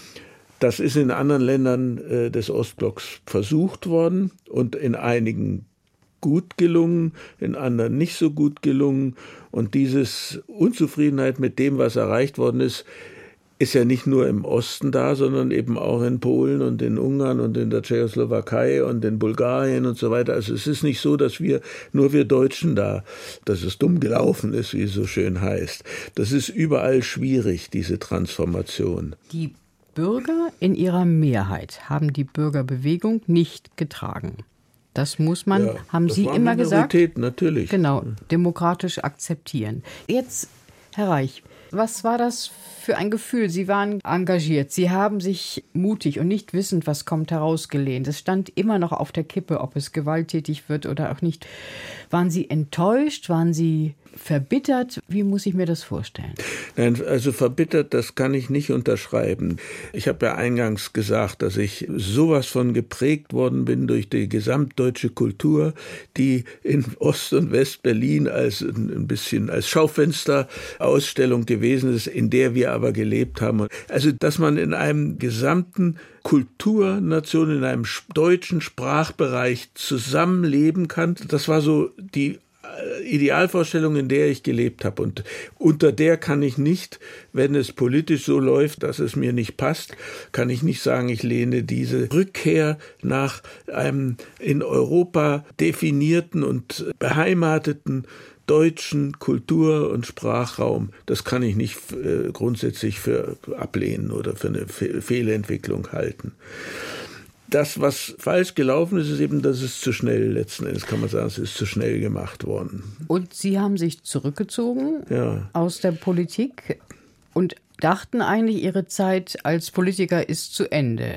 [SPEAKER 4] Das ist in anderen Ländern des Ostblocks versucht worden und in einigen gut gelungen, in anderen nicht so gut gelungen. Und diese Unzufriedenheit mit dem, was erreicht worden ist ja nicht nur im Osten da, sondern eben auch in Polen und in Ungarn und in der Tschechoslowakei und in Bulgarien und so weiter. Also es ist nicht so, dass wir Deutschen dass es dumm gelaufen ist, wie es so schön heißt. Das ist überall schwierig, diese Transformation.
[SPEAKER 5] Die Bürger in ihrer Mehrheit haben die Bürgerbewegung nicht getragen. Das muss man, haben Sie immer gesagt,
[SPEAKER 4] natürlich.
[SPEAKER 5] Genau, demokratisch akzeptieren. Jetzt, Herr Reich, was war das für ein Gefühl? Sie waren engagiert, Sie haben sich mutig und nicht wissend, was kommt, herausgelehnt. Es stand immer noch auf der Kippe, ob es gewalttätig wird oder auch nicht. Waren Sie enttäuscht? Waren Sie verbittert? Wie muss ich mir das vorstellen?
[SPEAKER 4] Nein, also verbittert, das kann ich nicht unterschreiben. Ich habe ja eingangs gesagt, dass ich sowas von geprägt worden bin durch die gesamtdeutsche Kultur, die in Ost- und West-Berlin ein bisschen als Schaufensterausstellung gewesen ist, in der wir aber gelebt haben. Also, dass man in einem gesamten Kulturnation, in einem deutschen Sprachbereich zusammenleben kann, das war so die Idealvorstellung, in der ich gelebt habe. Und unter der kann ich nicht, wenn es politisch so läuft, dass es mir nicht passt, kann ich nicht sagen, ich lehne diese Rückkehr nach einem in Europa definierten und beheimateten deutschen Kultur- und Sprachraum, das kann ich nicht grundsätzlich für ablehnen oder für eine Fehlentwicklung halten. Das, was falsch gelaufen ist, ist eben, dass es zu schnell, letzten Endes kann man sagen, es ist zu schnell gemacht worden.
[SPEAKER 5] Und Sie haben sich zurückgezogen aus der Politik und dachten eigentlich, Ihre Zeit als Politiker ist zu Ende.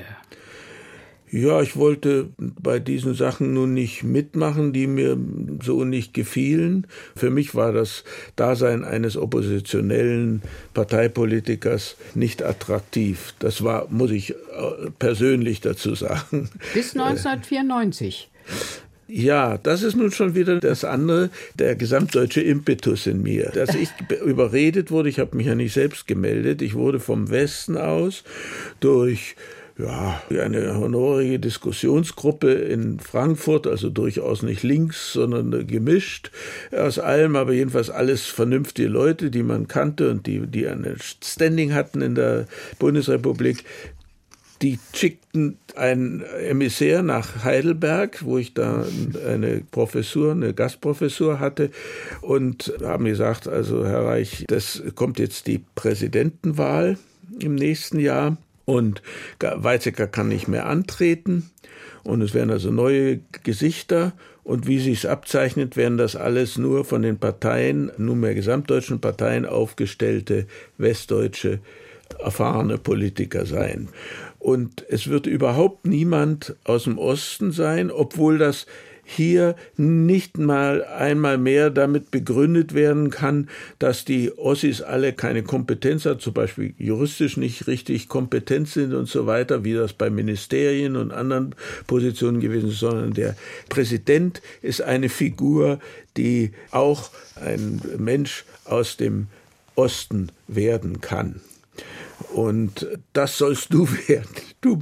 [SPEAKER 4] Ja, ich wollte bei diesen Sachen nun nicht mitmachen, die mir so nicht gefielen. Für mich war das Dasein eines oppositionellen Parteipolitikers nicht attraktiv. Das war, muss ich persönlich dazu sagen.
[SPEAKER 5] Bis 1994.
[SPEAKER 4] Ja, das ist nun schon wieder das andere, der gesamtdeutsche Impetus in mir. Dass ich überredet wurde, ich habe mich ja nicht selbst gemeldet, ich wurde vom Westen aus durch eine honorige Diskussionsgruppe in Frankfurt, also durchaus nicht links, sondern gemischt aus allem, aber jedenfalls alles vernünftige Leute, die man kannte und die ein Standing hatten in der Bundesrepublik. Die schickten einen Emissär nach Heidelberg, wo ich da eine Gastprofessur hatte und haben gesagt, also Herr Reich, das kommt jetzt die Präsidentenwahl im nächsten Jahr. Und Weizsäcker kann nicht mehr antreten und es werden also neue Gesichter und wie sich's abzeichnet, werden das alles nur von den Parteien, nunmehr gesamtdeutschen Parteien aufgestellte westdeutsche erfahrene Politiker sein. Und es wird überhaupt niemand aus dem Osten sein, obwohl das hier nicht mal einmal mehr damit begründet werden kann, dass die Ossis alle keine Kompetenz haben, zum Beispiel juristisch nicht richtig kompetent sind und so weiter, wie das bei Ministerien und anderen Positionen gewesen ist, sondern der Präsident ist eine Figur, die auch ein Mensch aus dem Osten werden kann. Und das sollst du werden. Du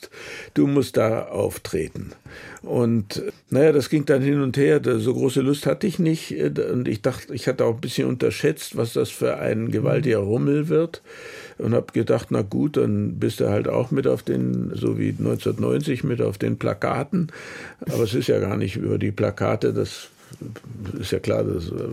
[SPEAKER 4] musst da auftreten. Und das ging dann hin und her. So große Lust hatte ich nicht. Und ich dachte, ich hatte auch ein bisschen unterschätzt, was das für ein gewaltiger Rummel wird. Und habe gedacht, na gut, dann bist du halt auch mit auf den, so wie 1990, mit auf den Plakaten. Aber es ist ja gar nicht über die Plakate, das ist ja klar,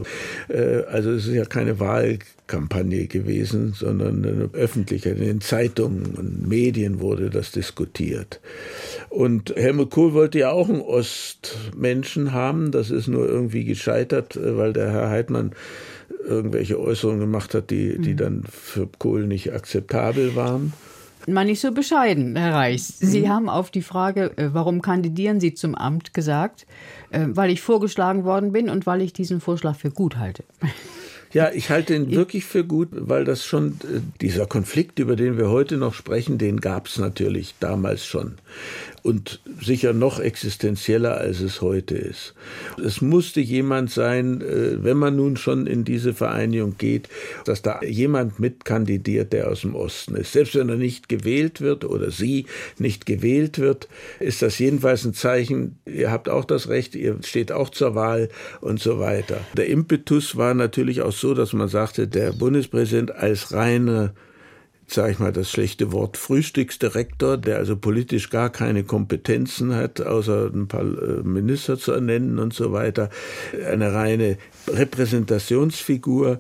[SPEAKER 4] also es ist ja keine Wahlkampagne gewesen, sondern eine öffentliche, in den Zeitungen und Medien wurde das diskutiert. Und Helmut Kohl wollte ja auch einen Ostmenschen haben, das ist nur irgendwie gescheitert, weil der Herr Heidmann irgendwelche Äußerungen gemacht hat, die dann für Kohl nicht akzeptabel waren.
[SPEAKER 5] Mal nicht so bescheiden, Herr Reich. Sie haben auf die Frage, warum kandidieren Sie zum Amt, gesagt, weil ich vorgeschlagen worden bin und weil ich diesen Vorschlag für gut halte.
[SPEAKER 4] Ja, ich halte ihn wirklich für gut, weil das schon, dieser Konflikt, über den wir heute noch sprechen, den gab es natürlich damals schon. Und sicher noch existenzieller, als es heute ist. Es musste jemand sein, wenn man nun schon in diese Vereinigung geht, dass da jemand mitkandidiert, der aus dem Osten ist. Selbst wenn er nicht gewählt wird oder sie nicht gewählt wird, ist das jedenfalls ein Zeichen, ihr habt auch das Recht, ihr steht auch zur Wahl und so weiter. Der Impetus war natürlich auch so, dass man sagte, der Bundespräsident als reine, sag ich mal, das schlechte Wort Frühstücksdirektor, der also politisch gar keine Kompetenzen hat, außer ein paar Minister zu ernennen und so weiter, eine reine Repräsentationsfigur,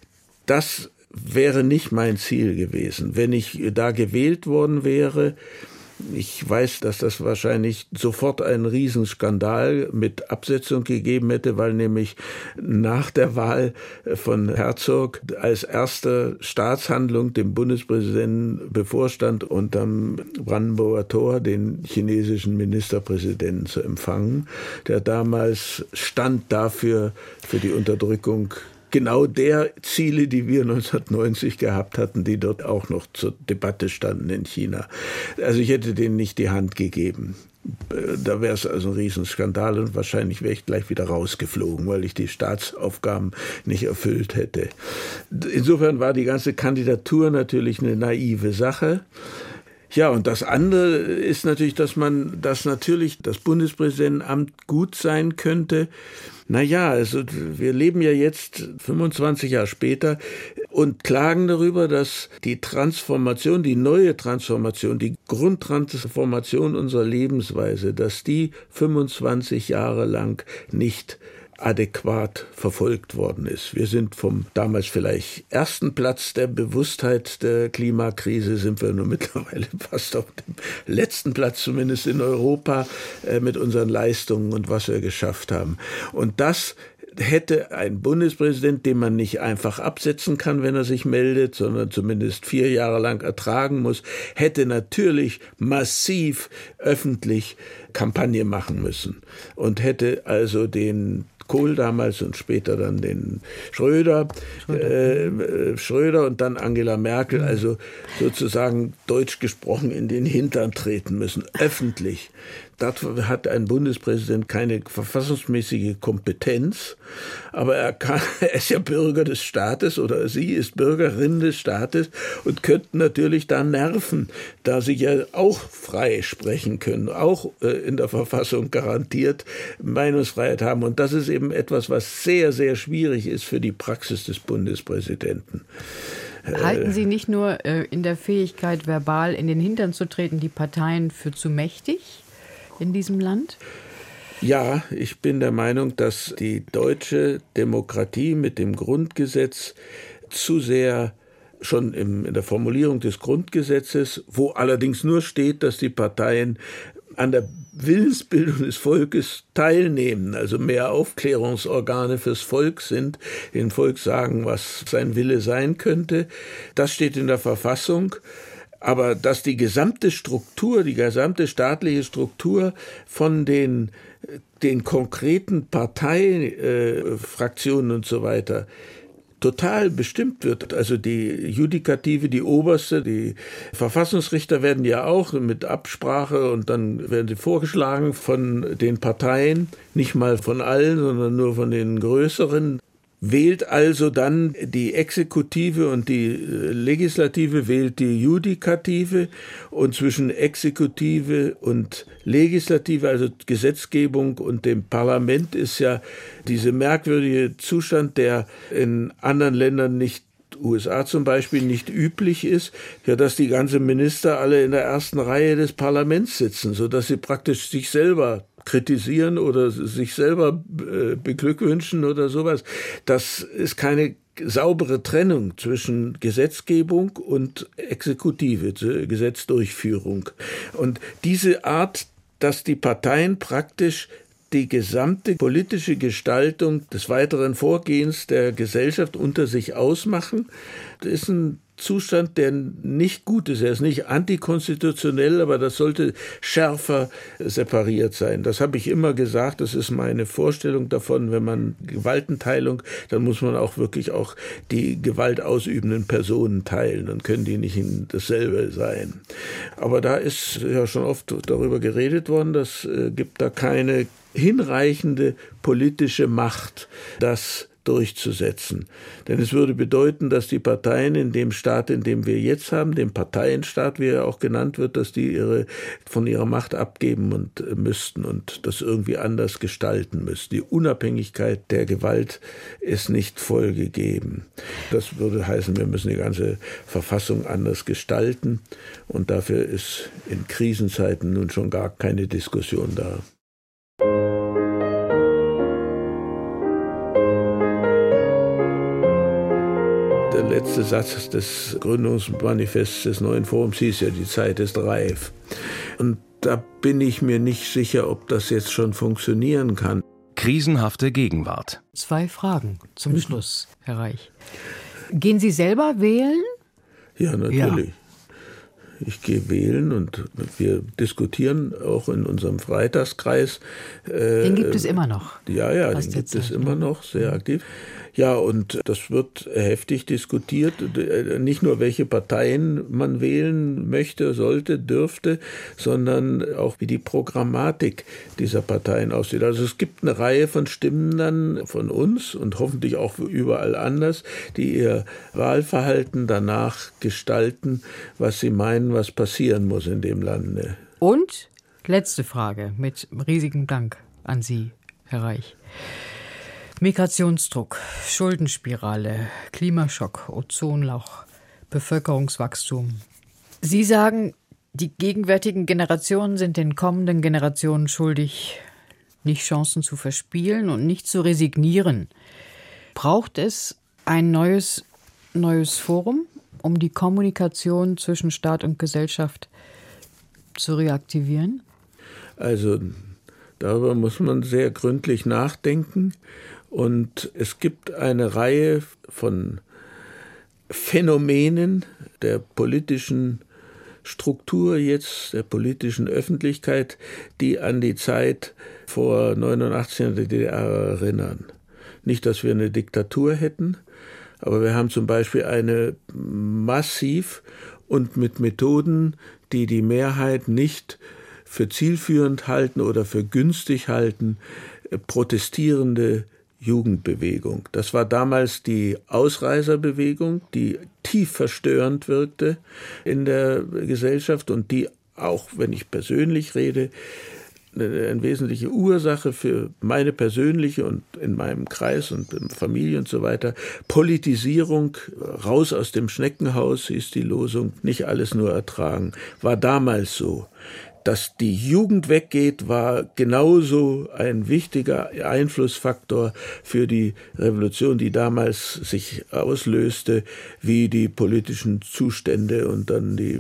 [SPEAKER 4] das wäre nicht mein Ziel gewesen. Wenn ich da gewählt worden wäre, ich weiß, dass das wahrscheinlich sofort einen Riesenskandal mit Absetzung gegeben hätte, weil nämlich nach der Wahl von Herzog als erste Staatshandlung dem Bundespräsidenten bevorstand, unterm Brandenburger Tor den chinesischen Ministerpräsidenten zu empfangen, der damals stand dafür, für die Unterdrückung genau der Ziele, die wir 1990 gehabt hatten, die dort auch noch zur Debatte standen in China. Also ich hätte denen nicht die Hand gegeben. Da wäre es also ein Riesenskandal und wahrscheinlich wäre ich gleich wieder rausgeflogen, weil ich die Staatsaufgaben nicht erfüllt hätte. Insofern war die ganze Kandidatur natürlich eine naive Sache. Ja, und das andere ist natürlich, dass das Bundespräsidentenamt gut sein könnte, Naja, also wir leben ja jetzt 25 Jahre später und klagen darüber, dass die Transformation, die neue Transformation, die Grundtransformation unserer Lebensweise, dass die 25 Jahre lang nicht adäquat verfolgt worden ist. Wir sind vom damals vielleicht ersten Platz der Bewusstheit der Klimakrise, sind wir nur mittlerweile fast auf dem letzten Platz, zumindest in Europa, mit unseren Leistungen und was wir geschafft haben. Und das hätte ein Bundespräsident, den man nicht einfach absetzen kann, wenn er sich meldet, sondern zumindest 4 Jahre lang ertragen muss, hätte natürlich massiv öffentlich Kampagne machen müssen und hätte also den Kohl damals und später dann den Schröder und dann Angela Merkel, also sozusagen deutsch gesprochen in den Hintern treten müssen, öffentlich. Dazu hat ein Bundespräsident keine verfassungsmäßige Kompetenz, aber er ist ja Bürger des Staates oder sie ist Bürgerin des Staates und könnten natürlich da nerven, da sie ja auch frei sprechen können, auch in der Verfassung garantiert Meinungsfreiheit haben. Und das ist eben etwas, was sehr, sehr schwierig ist für die Praxis des Bundespräsidenten.
[SPEAKER 5] Halten Sie nicht nur in der Fähigkeit, verbal in den Hintern zu treten, die Parteien für zu mächtig in diesem Land?
[SPEAKER 4] Ja, ich bin der Meinung, dass die deutsche Demokratie mit dem Grundgesetz zu sehr schon in der Formulierung des Grundgesetzes, wo allerdings nur steht, dass die Parteien an der Willensbildung des Volkes teilnehmen, also mehr Aufklärungsorgane fürs Volk sind, dem Volk sagen, was sein Wille sein könnte. Das steht in der Verfassung. Aber dass die gesamte Struktur, die gesamte staatliche Struktur von den konkreten Parteifraktionen und so weiter total bestimmt wird. Also die Judikative, die oberste, die Verfassungsrichter werden ja auch mit Absprache und dann werden sie vorgeschlagen von den Parteien, nicht mal von allen, sondern nur von den größeren. Wählt also dann die Exekutive und die Legislative, wählt die Judikative und zwischen Exekutive und Legislative, also Gesetzgebung und dem Parlament ist ja dieser merkwürdige Zustand, der in anderen Ländern nicht, USA zum Beispiel, nicht üblich ist, ja, dass die ganzen Minister alle in der ersten Reihe des Parlaments sitzen, sodass sie praktisch sich selber kritisieren oder sich selber beglückwünschen oder sowas. Das ist keine saubere Trennung zwischen Gesetzgebung und Exekutive, Gesetzdurchführung. Und diese Art, dass die Parteien praktisch die gesamte politische Gestaltung des weiteren Vorgehens der Gesellschaft unter sich ausmachen, ist ein Zustand, der nicht gut ist. Er ist nicht antikonstitutionell, aber das sollte schärfer separiert sein. Das habe ich immer gesagt, das ist meine Vorstellung davon, wenn man Gewaltenteilung, dann muss man auch wirklich auch die gewaltausübenden Personen teilen und können die nicht in dasselbe sein. Aber da ist ja schon oft darüber geredet worden, das gibt da keine hinreichende politische Macht, das durchzusetzen. Denn es würde bedeuten, dass die Parteien in dem Staat, in dem wir jetzt haben, dem Parteienstaat, wie er auch genannt wird, dass die von ihrer Macht abgeben müssten und das irgendwie anders gestalten müssten. Die Unabhängigkeit der Gewalt ist nicht voll gegeben. Das würde heißen, wir müssen die ganze Verfassung anders gestalten und dafür ist in Krisenzeiten nun schon gar keine Diskussion da. Der letzte Satz des Gründungsmanifests des neuen Forums hieß ja, die Zeit ist reif. Und da bin ich mir nicht sicher, ob das jetzt schon funktionieren kann.
[SPEAKER 3] Krisenhafte Gegenwart.
[SPEAKER 5] 2 Fragen zum Schluss, Herr Reich. Gehen Sie selber wählen?
[SPEAKER 4] Ja, natürlich. Ja. Ich gehe wählen und wir diskutieren auch in unserem Freitagskreis.
[SPEAKER 5] Den gibt es immer noch.
[SPEAKER 4] Ja, den gibt es immer noch, sehr aktiv. Ja, und das wird heftig diskutiert. Nicht nur, welche Parteien man wählen möchte, sollte, dürfte, sondern auch, wie die Programmatik dieser Parteien aussieht. Also es gibt eine Reihe von Stimmen dann von uns und hoffentlich auch überall anders, die ihr Wahlverhalten danach gestalten, was sie meinen, was passieren muss in dem Lande.
[SPEAKER 5] Und letzte Frage mit riesigem Dank an Sie, Herr Reich. Migrationsdruck, Schuldenspirale, Klimaschock, Ozonloch, Bevölkerungswachstum. Sie sagen, die gegenwärtigen Generationen sind den kommenden Generationen schuldig, nicht Chancen zu verspielen und nicht zu resignieren. Braucht es ein neues Forum, um die Kommunikation zwischen Staat und Gesellschaft zu reaktivieren?
[SPEAKER 4] Also darüber muss man sehr gründlich nachdenken. Und es gibt eine Reihe von Phänomenen der politischen Struktur jetzt, der politischen Öffentlichkeit, die an die Zeit vor 89 in der DDR erinnern. Nicht, dass wir eine Diktatur hätten, aber wir haben zum Beispiel eine massiv und mit Methoden, die die Mehrheit nicht für zielführend halten oder für günstig halten, protestierende Jugendbewegung. Das war damals die Ausreißerbewegung, die tief verstörend wirkte in der Gesellschaft und die auch, wenn ich persönlich rede, eine wesentliche Ursache für meine persönliche und in meinem Kreis und in Familie und so weiter. Politisierung, raus aus dem Schneckenhaus, hieß die Losung, nicht alles nur ertragen, war damals so. Dass die Jugend weggeht, war genauso ein wichtiger Einflussfaktor für die Revolution, die damals sich auslöste, wie die politischen Zustände und dann die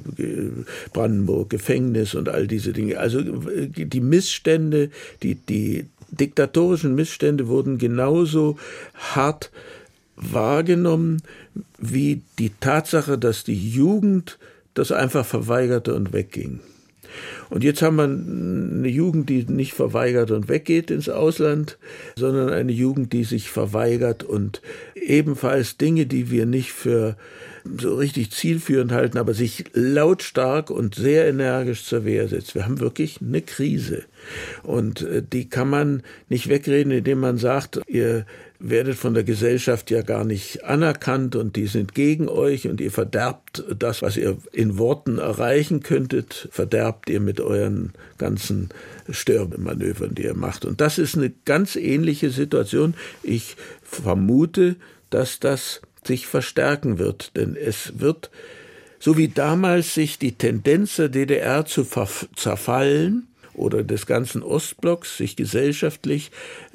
[SPEAKER 4] Brandenburg-Gefängnis und all diese Dinge. Also die Missstände, die diktatorischen Missstände wurden genauso hart wahrgenommen wie die Tatsache, dass die Jugend das einfach verweigerte und wegging. Und jetzt haben wir eine Jugend, die nicht verweigert und weggeht ins Ausland, sondern eine Jugend, die sich verweigert und ebenfalls Dinge, die wir nicht für so richtig zielführend halten, aber sich lautstark und sehr energisch zur Wehr setzt. Wir haben wirklich eine Krise. Und die kann man nicht wegreden, indem man sagt, ihr werdet von der Gesellschaft ja gar nicht anerkannt und die sind gegen euch und ihr verderbt das, was ihr in Worten erreichen könntet, verderbt ihr mit euren ganzen Störmanövern, die ihr macht. Und das ist eine ganz ähnliche Situation. Ich vermute, dass das sich verstärken wird, denn es wird, so wie damals sich die Tendenz der DDR zu zerfallen oder des ganzen Ostblocks, sich gesellschaftlich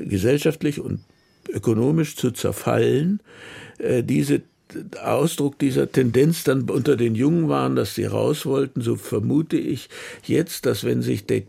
[SPEAKER 4] und ökonomisch zu zerfallen, diese Ausdruck dieser Tendenz dann unter den Jungen waren, dass sie raus wollten, so vermute ich jetzt, dass wenn sich die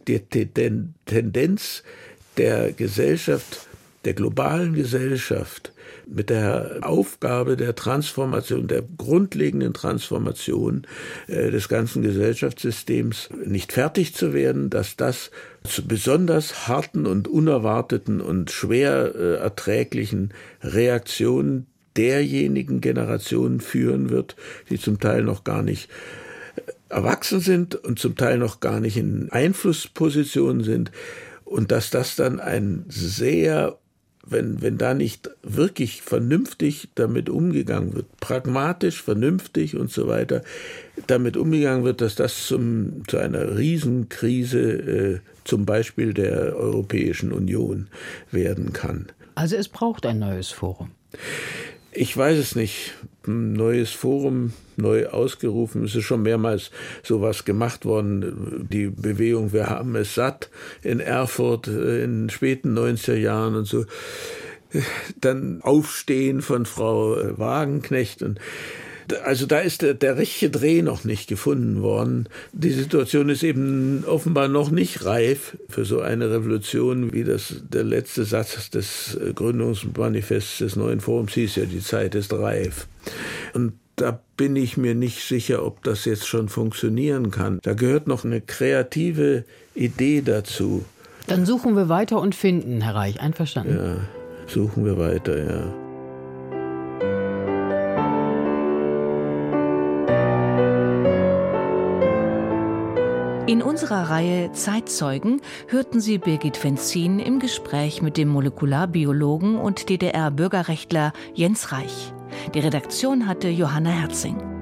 [SPEAKER 4] Tendenz der Gesellschaft, der globalen Gesellschaft mit der Aufgabe der Transformation, der grundlegenden Transformation des ganzen Gesellschaftssystems nicht fertig zu werden, dass das zu besonders harten und unerwarteten und schwer erträglichen Reaktionen derjenigen Generationen führen wird, die zum Teil noch gar nicht erwachsen sind und zum Teil noch gar nicht in Einflusspositionen sind und dass das dann ein sehr, wenn da nicht wirklich vernünftig damit umgegangen wird, pragmatisch, vernünftig und so weiter, damit umgegangen wird, dass das zu einer Riesenkrise zum Beispiel der Europäischen Union werden kann.
[SPEAKER 5] Also es braucht ein neues Forum.
[SPEAKER 4] Ich weiß es nicht. Ein neues Forum, neu ausgerufen. Es ist schon mehrmals sowas gemacht worden. Die Bewegung Wir haben es satt in Erfurt in den späten 90er Jahren und so. Dann Aufstehen von Frau Wagenknecht. Also da ist der richtige Dreh noch nicht gefunden worden. Die Situation ist eben offenbar noch nicht reif für so eine Revolution, wie der letzte Satz des Gründungsmanifests des neuen Forums hieß ja, die Zeit ist reif. Und da bin ich mir nicht sicher, ob das jetzt schon funktionieren kann. Da gehört noch eine kreative Idee dazu.
[SPEAKER 5] Dann suchen wir weiter und finden, Herr Reich. Einverstanden?
[SPEAKER 4] Ja, suchen wir weiter, ja.
[SPEAKER 2] In unserer Reihe Zeitzeugen hörten Sie Birgit Wenzin im Gespräch mit dem Molekularbiologen und DDR-Bürgerrechtler Jens Reich. Die Redaktion hatte Johanna Herzing.